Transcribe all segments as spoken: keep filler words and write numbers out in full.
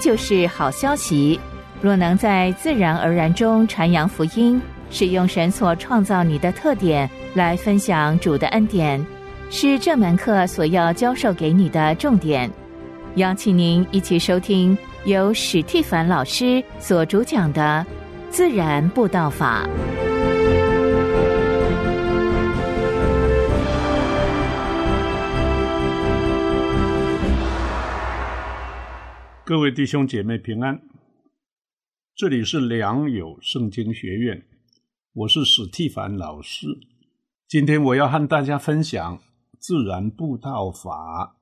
就是好消息。若能在自然而然中传扬福音，使用神所创造你的特点来分享主的恩典，是这门课所要教授给你的重点。邀请您一起收听由史蒂凡老师所主讲的自然布道法。 各位弟兄姐妹平安，这里是良友圣经学院，我是史蒂凡老师。今天我要和大家分享自然布道法。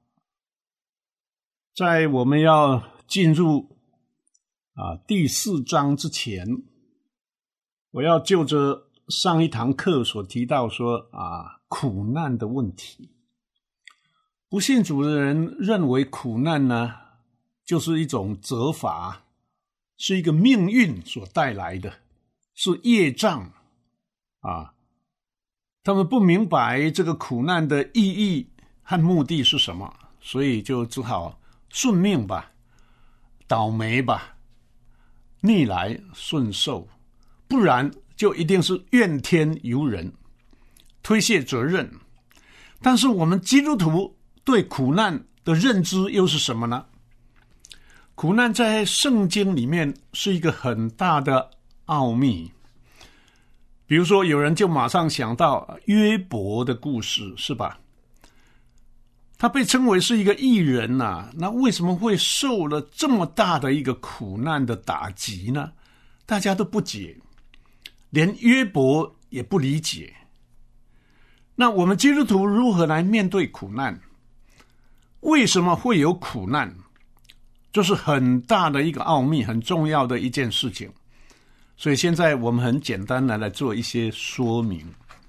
在我们要进入啊第四章之前，我要就着上一堂课所提到说啊苦难的问题。不信主的人认为苦难呢就是一种责罚，是一个命运所带来的，是业障啊。他们不明白这个苦难的意义和目的是什么，所以就只好顺命吧，倒霉吧，逆来顺受，不然就一定是怨天尤人，推卸责任。但是我们基督徒对苦难的认知又是什么呢？苦难在圣经里面是一个很大的奥秘。比如说有人就马上想到约伯的故事，是吧？他被称为是一个义人啊，那为什么会受了这么大的一个苦难的打击呢？大家都不解，连约伯也不理解。那我们基督徒如何来面对苦难？为什么会有苦难？这是很大的一个奥秘，很重要的一件事情。所以现在我们很简单的来做一些说明。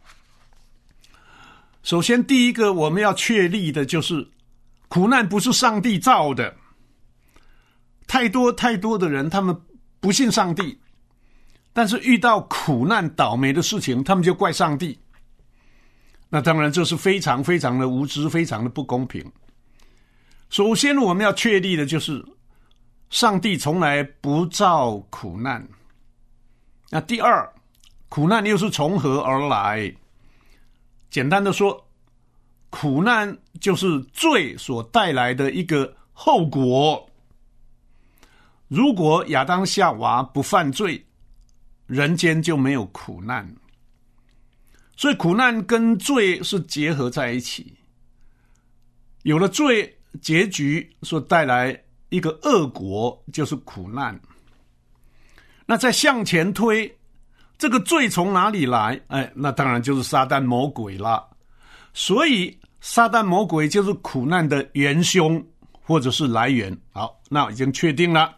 首先第一个我们要确立的就是苦难不是上帝造的。太多太多的人他们不信上帝，但是遇到苦难倒霉的事情他们就怪上帝。那当然这是非常非常的无知，非常的不公平。首先我们要确立的就是上帝从来不造苦难。那第二，苦难又是从何而来？简单的说，苦难就是罪所带来的一个后果。如果亚当夏娃不犯罪，人间就没有苦难。所以苦难跟罪是结合在一起。有了罪，结局所带来一个恶果就是苦难。那再向前推，这个罪从哪里来？哎，那当然就是撒旦魔鬼了。所以撒旦魔鬼就是苦难的元凶或者是来源。好，那已经确定了。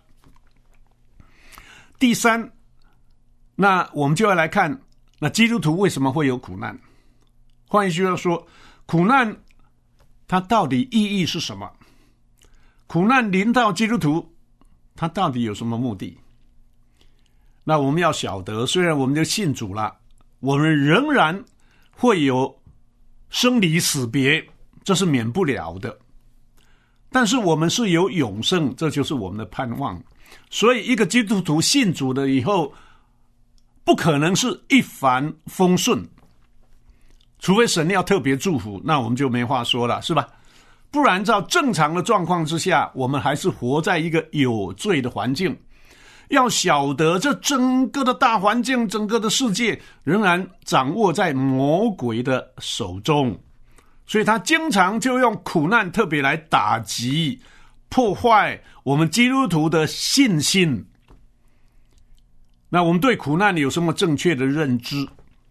第三，那我们就要来看，那基督徒为什么会有苦难？换一句话说，苦难它到底意义是什么？苦难临到基督徒，它到底有什么目的？那我们要晓得，虽然我们就信主了，我们仍然会有生离死别，这是免不了的。但是我们是有永生，这就是我们的盼望。所以一个基督徒信主了以后，不可能是一帆风顺，除非神要特别祝福，那我们就没话说了，是吧？不然照正常的状况之下，我们还是活在一个有罪的环境。要晓得这整个的大环境，整个的世界仍然掌握在魔鬼的手中，所以他经常就用苦难特别来打击破坏我们基督徒的信心。那我们对苦难有什么正确的认知？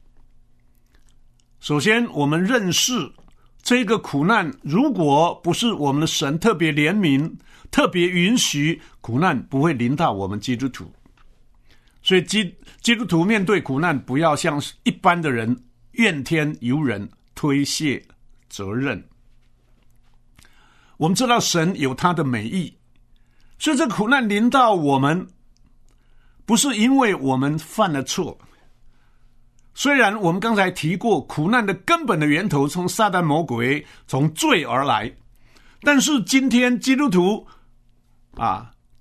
首先我们认识这个苦难，如果不是我们的神特别怜悯，特别允许，苦难不会临到我们基督徒。所以 基, 基督徒面对苦难，不要像一般的人怨天尤人，推卸责任。我们知道神有他的美意，所以这苦难临到我们，不是因为我们犯了错。虽然我们刚才提过，苦难的根本的源头从撒旦魔鬼，从罪而来，但是今天基督徒啊，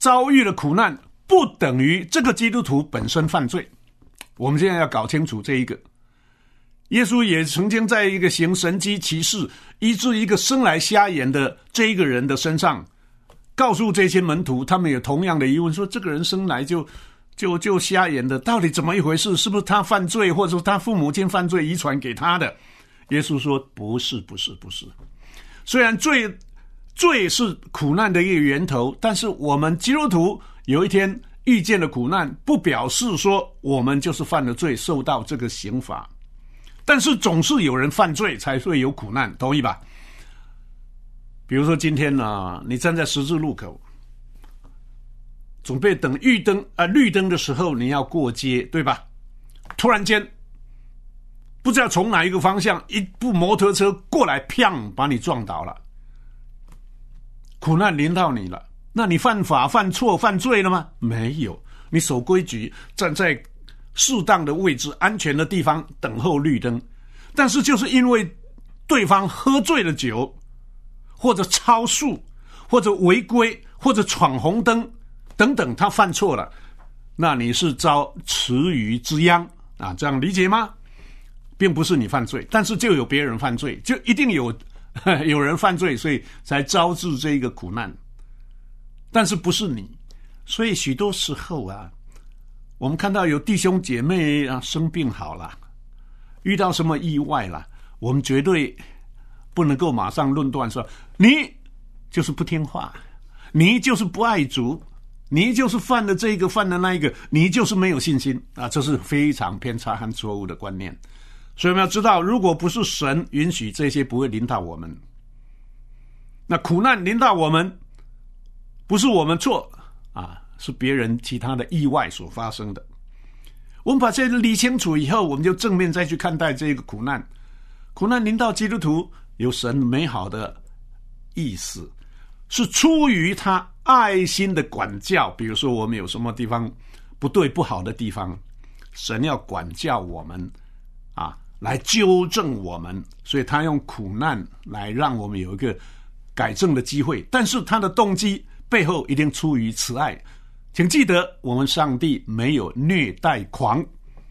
遭遇了苦难，不等于这个基督徒本身犯罪。我们现在要搞清楚这一个。耶稣也曾经在一个行神迹奇事，医治一个生来瞎眼的这一个人的身上，告诉这些门徒，他们有同样的疑问，说这个人生来就就就瞎眼的，到底怎么一回事？是不是他犯罪，或者说他父母亲犯罪遗传给他的？耶稣说不是不是不是。虽然罪罪是苦难的一个源头，但是我们基督徒有一天遇见了苦难，不表示说我们就是犯了罪受到这个刑罚。但是总是有人犯罪才会有苦难，同意吧？比如说今天呢、啊，你站在十字路口，准备等绿灯啊、呃、绿灯的时候，你要过街，对吧？突然间，不知道从哪一个方向，一部摩托车过来，砰，把你撞倒了，苦难临到你了。那你犯法、犯错、犯罪了吗？没有，你守规矩，站在适当的位置、安全的地方等候绿灯。但是就是因为对方喝醉了酒，或者超速，或者违规，或者闯红灯等等，他犯错了，那你是遭池鱼之殃啊，这样理解吗？并不是你犯罪，但是就有别人犯罪，就一定有有人犯罪，所以才招致这个苦难。但是不是你，所以许多时候啊，我们看到有弟兄姐妹啊生病好了，遇到什么意外了，我们绝对不能够马上论断说你就是不听话，你就是不爱主，你就是犯了这个犯了那一个，你就是没有信心啊！这是非常偏差和错误的观念。所以我们要知道，如果不是神允许，这些不会临到我们。那苦难临到我们，不是我们错啊，是别人其他的意外所发生的。我们把这个理清楚以后，我们就正面再去看待这个苦难。苦难临到基督徒，有神美好的意思，是出于他爱心的管教。比如说我们有什么地方不对不好的地方，神要管教我们啊，来纠正我们，所以他用苦难来让我们有一个改正的机会。但是他的动机背后一定出于慈爱。请记得，我们上帝没有虐待狂，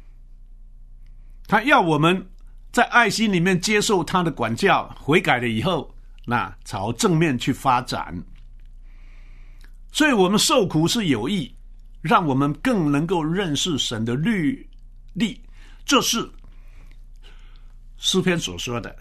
他要我们在爱心里面接受他的管教，悔改了以后，那朝正面去发展。所以我们受苦是有益，让我们更能够认识神的律例，这是诗篇所说的，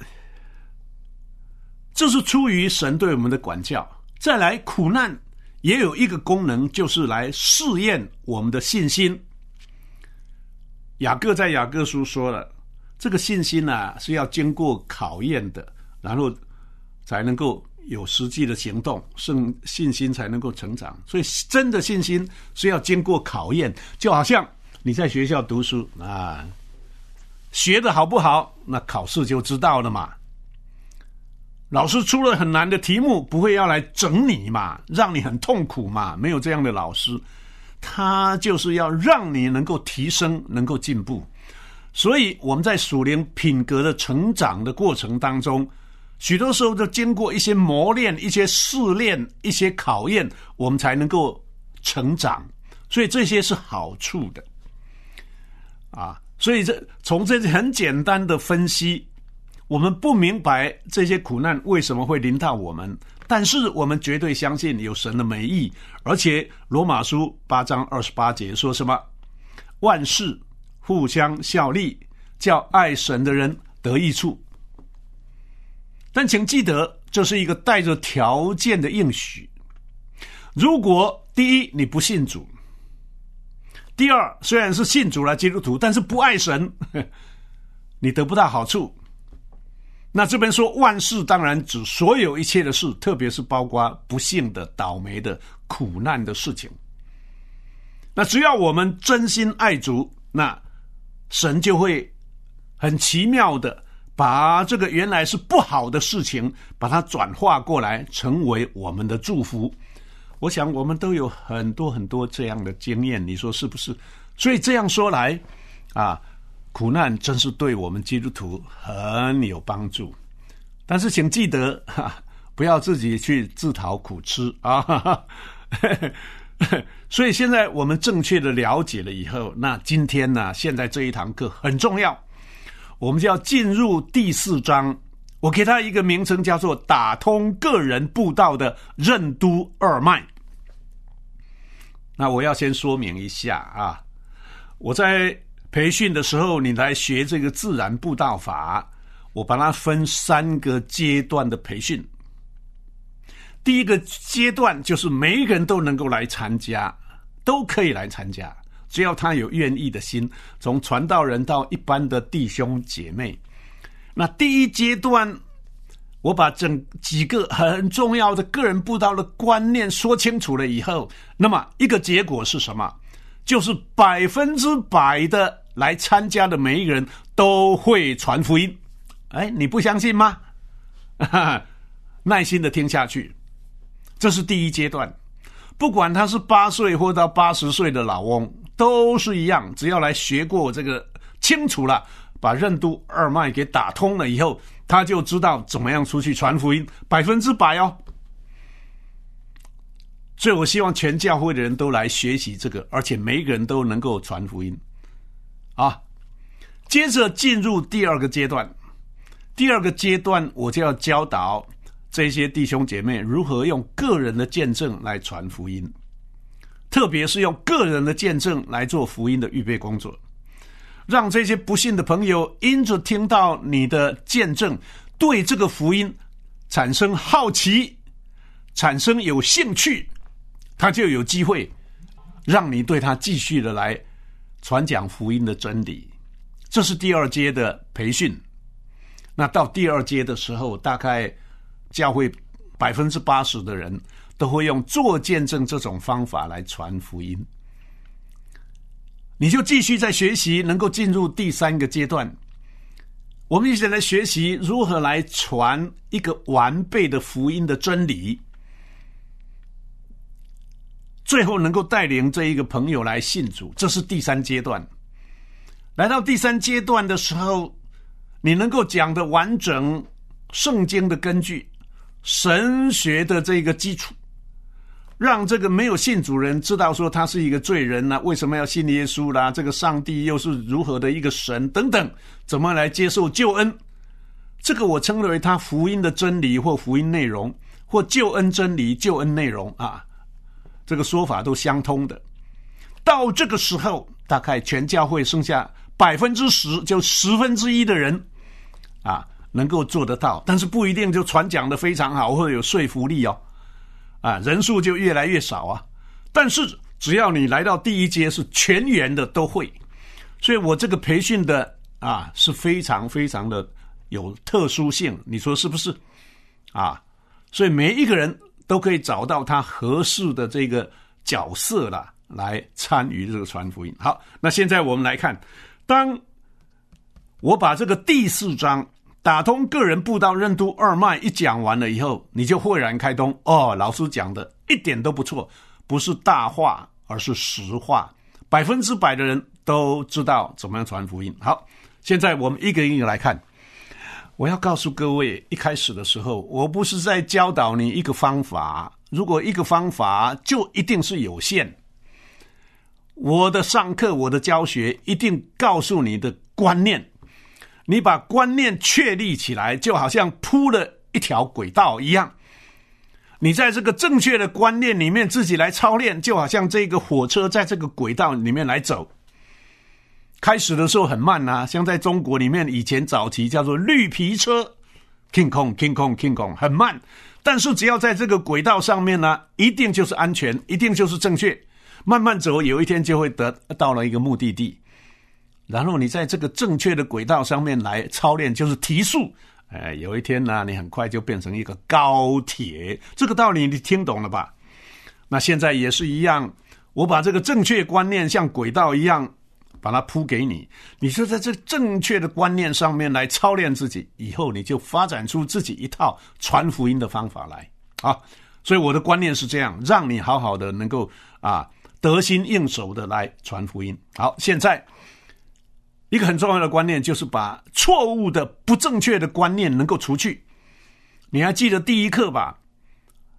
这是出于神对我们的管教。再来，苦难也有一个功能，就是来试验我们的信心。雅各在雅各书说了，这个信心啊是要经过考验的，然后才能够有实际的行动，信信心才能够成长。所以真的信心是要经过考验，就好像你在学校读书啊，学的好不好，那考试就知道了嘛。老师出了很难的题目，不会要来整你嘛，让你很痛苦嘛，没有这样的老师，他就是要让你能够提升，能够进步。所以我们在属灵品格的成长的过程当中，许多时候都经过一些磨练、一些试炼、一些考验，我们才能够成长。所以这些是好处的啊。所以这从这很简单的分析，我们不明白这些苦难为什么会临到我们，但是我们绝对相信有神的美意。而且罗马书八章二十八节说什么？万事互相效力，叫爱神的人得益处。但请记得，这是一个带着条件的应许。如果第一你不信主，第二虽然是信主了基督徒，但是不爱神，你得不到好处。那这边说万事，当然指所有一切的事，特别是包括不幸的、倒霉的、苦难的事情。那只要我们真心爱主，那神就会很奇妙的把这个原来是不好的事情，把它转化过来，成为我们的祝福。我想我们都有很多很多这样的经验，你说是不是？所以这样说来啊，苦难真是对我们基督徒很有帮助。但是请记得，不要自己去自讨苦吃啊！ 所以现在我们正确的了解了以后，那今天呢，现在这一堂课很重要，我们就要进入第四章，我给它一个名称叫做打通个人布道的任督二脉。那我要先说明一下啊，我在培训的时候，你来学这个自然布道法，我把它分三个阶段的培训。第一个阶段就是每一个人都能够来参加，都可以来参加，只要他有愿意的心，从传道人到一般的弟兄姐妹。那第一阶段，我把整几个很重要的个人布道的观念说清楚了以后，那么一个结果是什么？就是百分之百的来参加的每一个人都会传福音。哎，你不相信吗？耐心的听下去。这是第一阶段，不管他是八岁或到八十岁的老翁，都是一样，只要来学过这个清楚了，把任督二脉给打通了以后，他就知道怎么样出去传福音，百分之百哦。所以我希望全教会的人都来学习这个，而且每一个人都能够传福音啊。接着进入第二个阶段，第二个阶段我就要教导这些弟兄姐妹如何用个人的见证来传福音，特别是用个人的见证来做福音的预备工作，让这些不信的朋友因着听到你的见证，对这个福音产生好奇，产生有兴趣，他就有机会让你对他继续的来传讲福音的真理。这是第二阶的培训。那到第二阶的时候，大概教会百分之八十的人都会用做见证这种方法来传福音。你就继续在学习，能够进入第三个阶段。我们一起来学习如何来传一个完备的福音的真理，最后能够带领这一个朋友来信主，这是第三阶段。来到第三阶段的时候，你能够讲的完整圣经的根据，神学的这个基础，让这个没有信主人知道说他是一个罪人啊，为什么要信耶稣啦？这个上帝又是如何的一个神等等，怎么来接受救恩？这个我称为他福音的真理或福音内容，或救恩真理、救恩内容啊，这个说法都相通的。到这个时候，大概全教会剩下百分之十，就十分之一的人啊，能够做得到，但是不一定就传讲的非常好或者有说服力哦，啊，人数就越来越少啊。但是只要你来到第一阶是全员的都会，所以我这个培训的啊是非常非常的有特殊性，你说是不是啊？所以每一个人都可以找到他合适的这个角色啦，来参与这个传福音。好，那现在我们来看，当我把这个第四章打通个人布道任督二脉一讲完了以后，你就豁然开通。哦，老师讲的一点都不错，不是大话，而是实话，百分之百的人都知道怎么样传福音。好，现在我们一个一个来看。我要告诉各位，一开始的时候，我不是在教导你一个方法，如果一个方法就一定是有限。我的上课，我的教学一定告诉你的观念，你把观念确立起来，就好像铺了一条轨道一样，你在这个正确的观念里面自己来操练，就好像这个火车在这个轨道里面来走。开始的时候很慢啊，像在中国里面以前早期叫做绿皮车 King Kong King Kong King Kong 很慢，但是只要在这个轨道上面呢，一定就是安全，一定就是正确，慢慢走有一天就会得到了一个目的地。然后你在这个正确的轨道上面来操练，就是提速，哎，有一天呢，你很快就变成一个高铁。这个道理你听懂了吧？那现在也是一样，我把这个正确观念像轨道一样把它铺给你，你就在这正确的观念上面来操练自己，以后你就发展出自己一套传福音的方法来啊！所以我的观念是这样，让你好好的能够啊得心应手的来传福音。好，现在一个很重要的观念就是把错误的不正确的观念能够除去。你还记得第一课吧？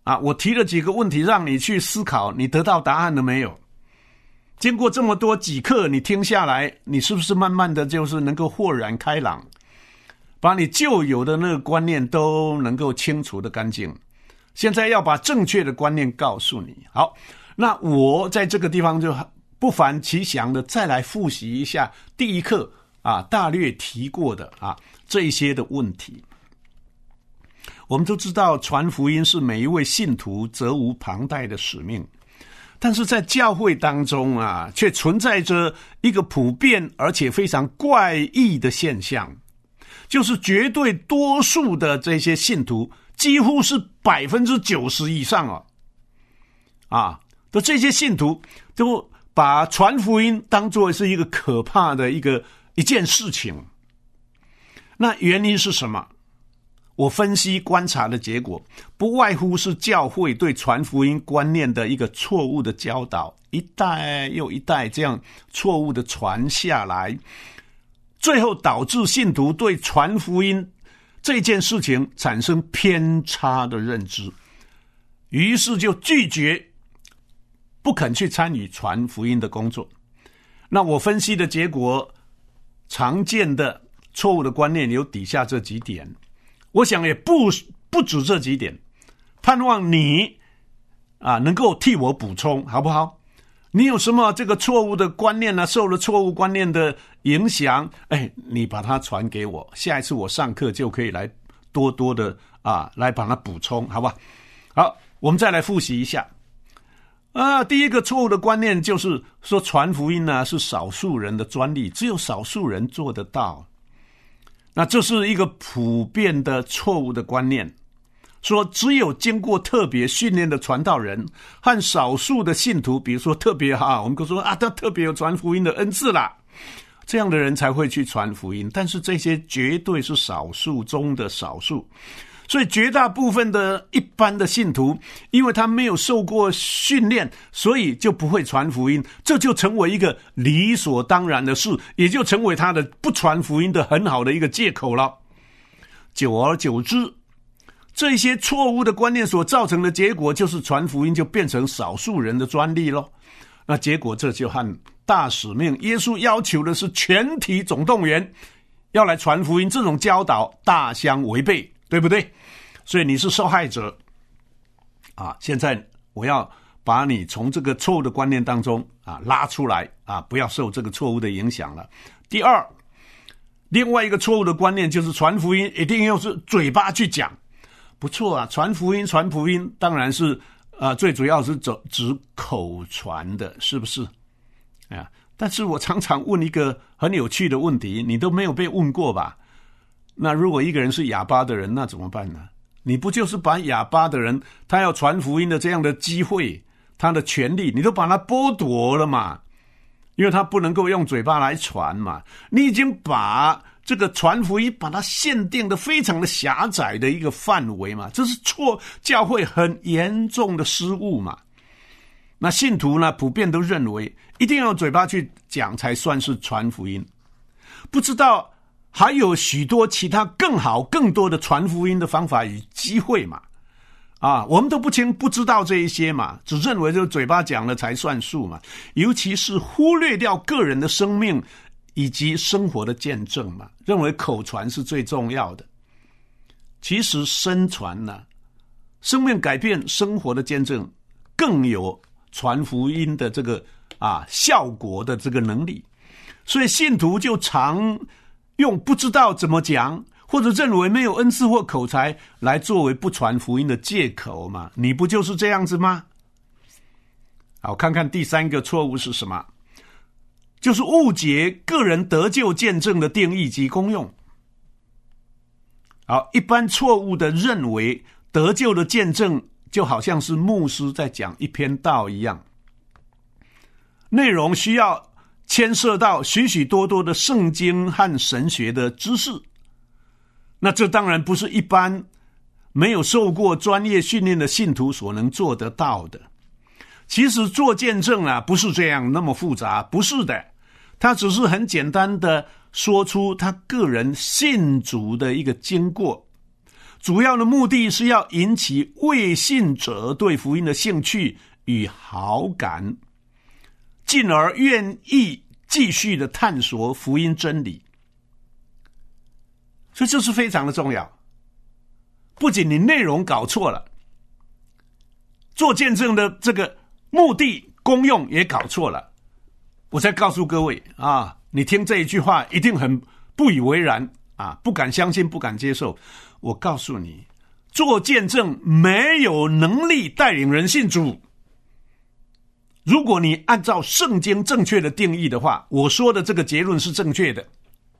啊，我提了几个问题让你去思考，你得到答案了没有？经过这么多几课你听下来，你是不是慢慢的就是能够豁然开朗，把你旧有的那个观念都能够清除的干净？现在要把正确的观念告诉你。好，那我在这个地方就不烦其详的再来复习一下第一课啊大略提过的啊这一些的问题。我们都知道传福音是每一位信徒责无旁贷的使命，但是在教会当中啊，却存在着一个普遍而且非常怪异的现象，就是绝对多数的这些信徒，几乎是百分之九十以上啊，啊的这些信徒都把传福音当作是一个可怕的一个一件事情。那原因是什么？我分析观察的结果，不外乎是教会对传福音观念的一个错误的教导，一代又一代这样错误的传下来，最后导致信徒对传福音这件事情产生偏差的认知，于是就拒绝不肯去参与传福音的工作。那我分析的结果，常见的错误的观念有底下这几点，我想也不不止这几点，盼望你啊能够替我补充，好不好？你有什么这个错误的观念呢？受了错误观念的影响，哎，你把它传给我，下一次我上课就可以来多多的啊来把它补充，好吧？好，我们再来复习一下。啊，第一个错误的观念就是说传福音呢是少数人的专利，只有少数人做得到。那这是一个普遍的错误的观念，说只有经过特别训练的传道人和少数的信徒，比如说特别哈，我们说啊，他特别有传福音的恩赐啦，这样的人才会去传福音。但是这些绝对是少数中的少数，所以绝大部分的一般的信徒，因为他没有受过训练，所以就不会传福音，这就成为一个理所当然的事，也就成为他的不传福音的很好的一个借口了。久而久之，这些错误的观念所造成的结果，就是传福音就变成少数人的专利咯。那结果这就和大使命耶稣要求的是全体总动员要来传福音这种教导大相违背，对不对？所以你是受害者啊！现在我要把你从这个错误的观念当中啊拉出来啊，不要受这个错误的影响了。第二，另外一个错误的观念就是传福音一定要是嘴巴去讲，不错啊，传福音传福音当然是啊最主要是走指口传的，是不是？啊，但是我常常问一个很有趣的问题，你都没有被问过吧？那如果一个人是哑巴的人，那怎么办呢？你不就是把哑巴的人他要传福音的这样的机会，他的权利，你都把他剥夺了嘛？因为他不能够用嘴巴来传嘛。你已经把这个传福音把它限定的非常的狭窄的一个范围嘛，这是错教会很严重的失误嘛。那信徒呢，普遍都认为一定要嘴巴去讲才算是传福音，不知道还有许多其他更好更多的传福音的方法与机会嘛。啊，我们都不清不知道这一些嘛，只认为就嘴巴讲了才算数嘛，尤其是忽略掉个人的生命以及生活的见证嘛，认为口传是最重要的。其实身传呢，生命改变生活的见证更有传福音的这个啊效果的这个能力，所以信徒就常用不知道怎么讲，或者认为没有恩赐或口才来作为不传福音的借口嘛？你不就是这样子吗？好，看看第三个错误是什么？就是误解个人得救见证的定义及功用。好，一般错误的认为得救的见证就好像是牧师在讲一篇道一样，内容需要牵涉到许许多多的圣经和神学的知识，那这当然不是一般没有受过专业训练的信徒所能做得到的。其实做见证啊，不是这样那么复杂，不是的，他只是很简单的说出他个人信主的一个经过， 主要的目的是要引起未信者对福音的兴趣与好感，进而愿意继续的探索福音真理。所以这是非常的重要。不仅你内容搞错了，做见证的这个目的功用也搞错了。我再告诉各位啊，你听这一句话一定很不以为然啊，不敢相信，不敢接受。我告诉你，做见证没有能力带领人信主。如果你按照圣经正确的定义的话，我说的这个结论是正确的。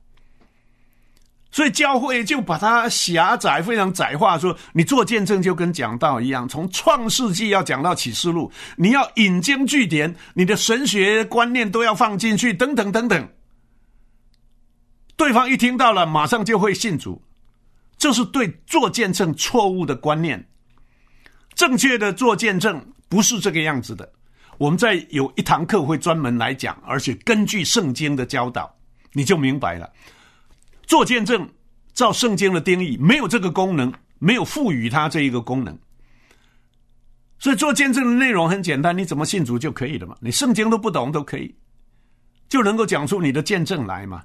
所以教会就把它狭窄，非常窄化，说你做见证就跟讲道一样，从创世纪要讲到启示录，你要引经据典，你的神学观念都要放进去，等等等等。对方一听到了，马上就会信主。这是对做见证错误的观念。正确的做见证不是这个样子的。我们在有一堂课会专门来讲，而且根据圣经的教导，你就明白了。做见证照圣经的定义没有这个功能，没有赋予它这一个功能。所以做见证的内容很简单，你怎么信主就可以了嘛，你圣经都不懂都可以，就能够讲出你的见证来嘛。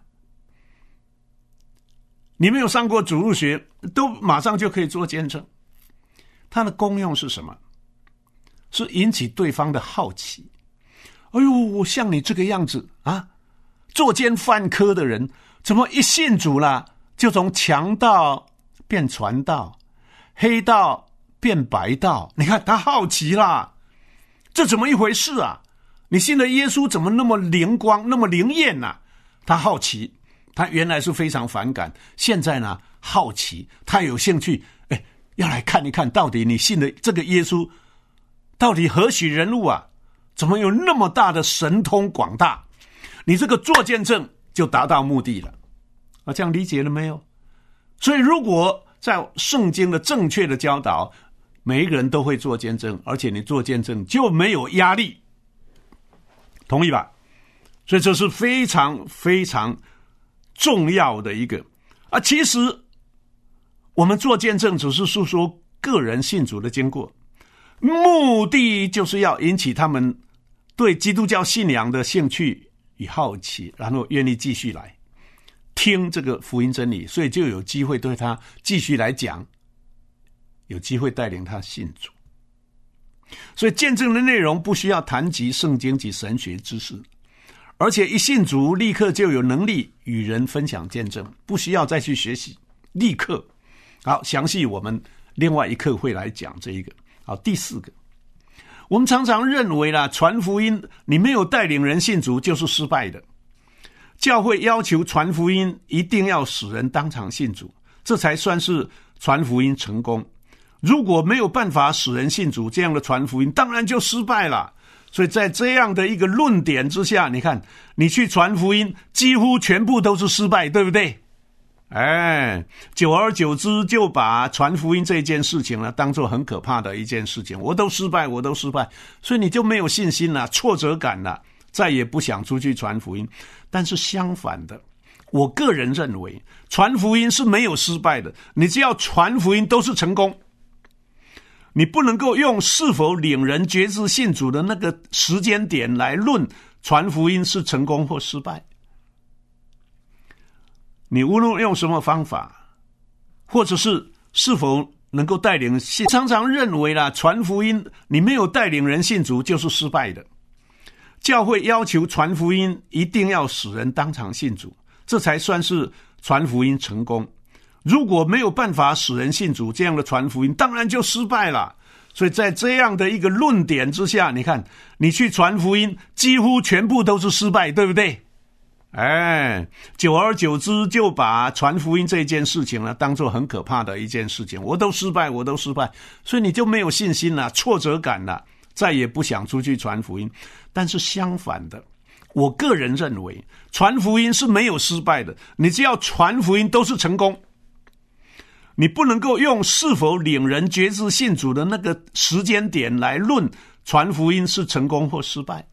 你没有上过主日学，都马上就可以做见证。它的功用是什么？是引起对方的好奇。哎呦，我像你这个样子啊，作奸犯科的人，怎么一信主了，就从强盗变传道，黑道变白道？你看他好奇啦，这怎么一回事啊？你信的耶稣怎么那么灵光，那么灵验啊？他好奇，他原来是非常反感，现在呢好奇，他有兴趣，哎，要来看一看，到底你信的这个耶稣到底何许人物啊？怎么有那么大的神通广大？你这个做见证就达到目的了啊！这样理解了没有？所以如果在圣经的正确的教导，每一个人都会做见证，而且你做见证就没有压力，同意吧？所以这是非常非常重要的一个啊！其实我们做见证只是诉说个人信主的经过，目的就是要引起他们对基督教信仰的兴趣与好奇，然后愿意继续来听这个福音真理，所以就有机会对他继续来讲，有机会带领他信主。所以见证的内容不需要谈及圣经及神学知识，而且一信主立刻就有能力与人分享见证，不需要再去学习，立刻。好，详细我们另外一课会来讲这一个。好，第四个，我们常常认为啦，传福音你没有带领人信主就是失败的。教会要求传福音一定要使人当场信主，这才算是传福音成功。如果没有办法使人信主，这样的传福音当然就失败了。所以在这样的一个论点之下，你看你去传福音几乎全部都是失败，对不对？哎，久而久之就把传福音这件事情呢当作很可怕的一件事情，我都失败我都失败，所以你就没有信心了，挫折感了，再也不想出去传福音。但是相反的，我个人认为传福音是没有失败的，你只要传福音都是成功。你不能够用是否领人决志信主的那个时间点来论传福音是成功或失败。你无论用什么方法，或者是是否能够带领信，常常认为啦，传福音你没有带领人信主就是失败的。教会要求传福音一定要使人当场信主，这才算是传福音成功。如果没有办法使人信主，这样的传福音当然就失败了。所以在这样的一个论点之下，你看你去传福音几乎全部都是失败，对不对？哎，久而久之就把传福音这件事情呢当作很可怕的一件事情，我都失败我都失败，所以你就没有信心了，挫折感了，再也不想出去传福音。但是相反的，我个人认为传福音是没有失败的，你只要传福音都是成功。你不能够用是否领人决志信主的那个时间点来论传福音是成功或失败。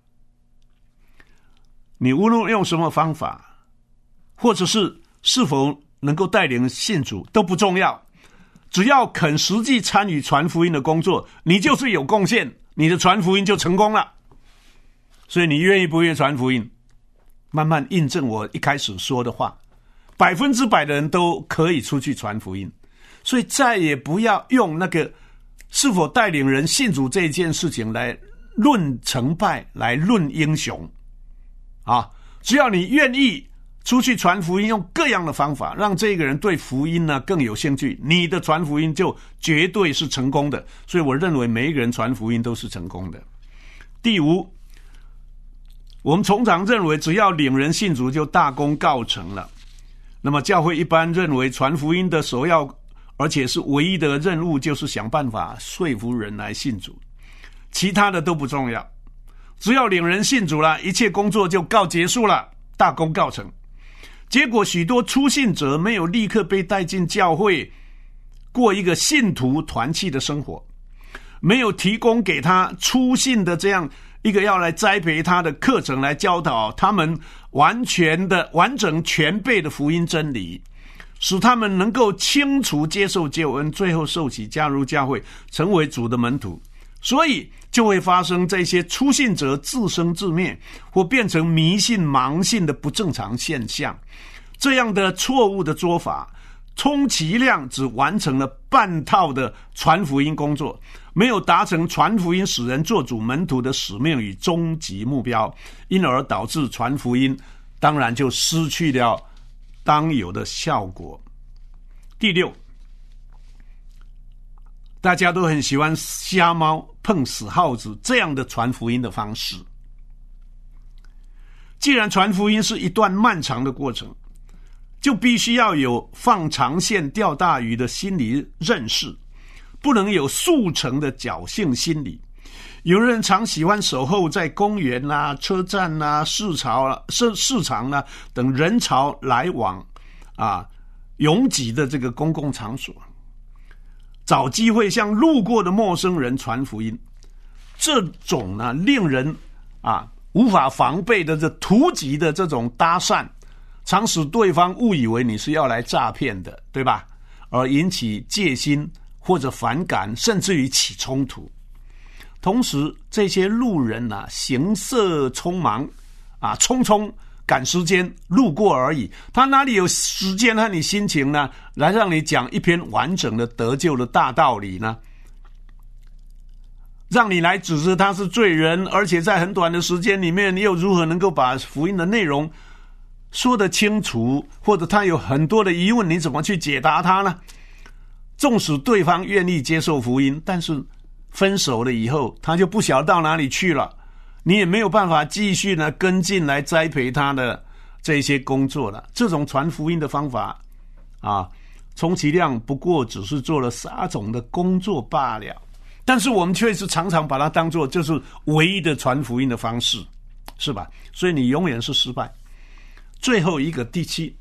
你无论用什么方法，或者是是否能够带领信主都不重要， 只要肯实际参与传福音的工作，你就是有贡献，你的传福音就成功了。所以你愿意不愿意传福音，慢慢印证我一开始说的话，百分之百的人都可以出去传福音。所以再也不要用那个是否带领人信主这件事情来论成败，来论英雄啊！只要你愿意出去传福音，用各样的方法让这个人对福音呢更有兴趣，你的传福音就绝对是成功的。所以我认为每一个人传福音都是成功的。第五，我们通常认为只要领人信主就大功告成了。那么教会一般认为传福音的首要而且是唯一的任务就是想办法说服人来信主，其他的都不重要，只要领人信主了，一切工作就告结束了，大功告成。结果许多初信者没有立刻被带进教会过一个信徒团契的生活，没有提供给他初信的这样一个要来栽培他的课程，来教导他们完全的完整全备的福音真理，使他们能够清楚接受救恩，最后受洗加入教会，成为主的门徒。所以就会发生这些初信者自生自灭或变成迷信盲信的不正常现象。这样的错误的做法，充其量只完成了半套的传福音工作，没有达成传福音使人做主门徒的使命与终极目标，因而导致传福音当然就失去了当有的效果。第六，大家都很喜欢瞎猫碰死耗子这样的传福音的方式。既然传福音是一段漫长的过程，就必须要有放长线钓大鱼的心理认识，不能有速成的侥幸心理。有人常喜欢守候在公园啦、车站啦、市场啦、市市场啦等人潮来往啊拥挤的这个公共场所，找机会向路过的陌生人传福音。这种呢令人啊无法防备的这突击的这种搭讪，常使对方误以为你是要来诈骗的，对吧？而引起戒心或者反感，甚至于起冲突。同时这些路人啊行色匆忙啊，匆匆赶时间路过而已，他哪里有时间和你心情呢来让你讲一篇完整的得救的大道理呢？让你来指责他是罪人，而且在很短的时间里面，你又如何能够把福音的内容说得清楚？或者他有很多的疑问，你怎么去解答他呢？纵使对方愿意接受福音，但是分手了以后，他就不晓得到哪里去了，你也没有办法继续呢跟进来栽培他的这些工作了。这种传福音的方法啊，充其量不过只是做了撒种的工作罢了。但是我们却是常常把它当作就是唯一的传福音的方式，是吧？所以你永远是失败。最后一个，第七，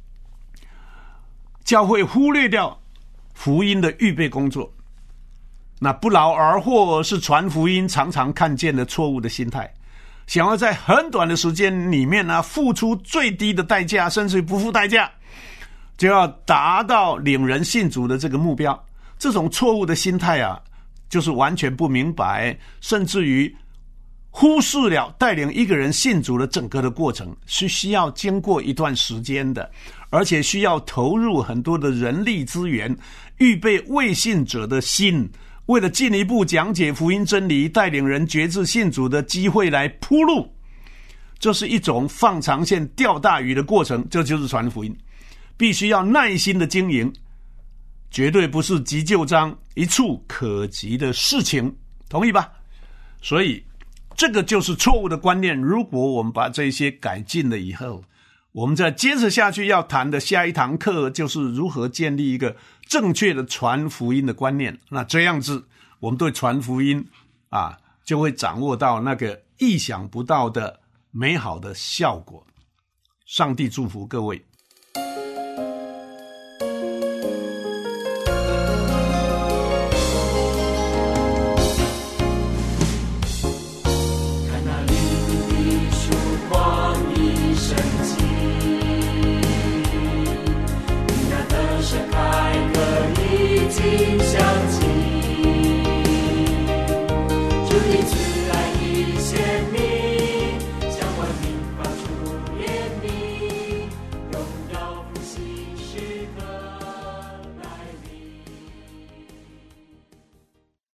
教会忽略掉福音的预备工作，那不劳而获是传福音常常看见的错误的心态，想要在很短的时间里面呢付出最低的代价，甚至不付代价就要达到领人信主的这个目标。这种错误的心态啊，就是完全不明白，甚至于忽视了带领一个人信主的整个的过程是需要经过一段时间的，而且需要投入很多的人力资源，预备未信者的心，为了进一步讲解福音真理，带领人决志信主的机会来铺路。这是一种放长线钓大鱼的过程，这就是传福音，必须要耐心的经营，绝对不是急就章一触可及的事情，同意吧？所以这个就是错误的观念。如果我们把这些改进了以后，我们再接着下去要谈的下一堂课就是如何建立一个正确的传福音的观念。那这样子我们对传福音啊就会掌握到那个意想不到的美好的效果。上帝祝福各位。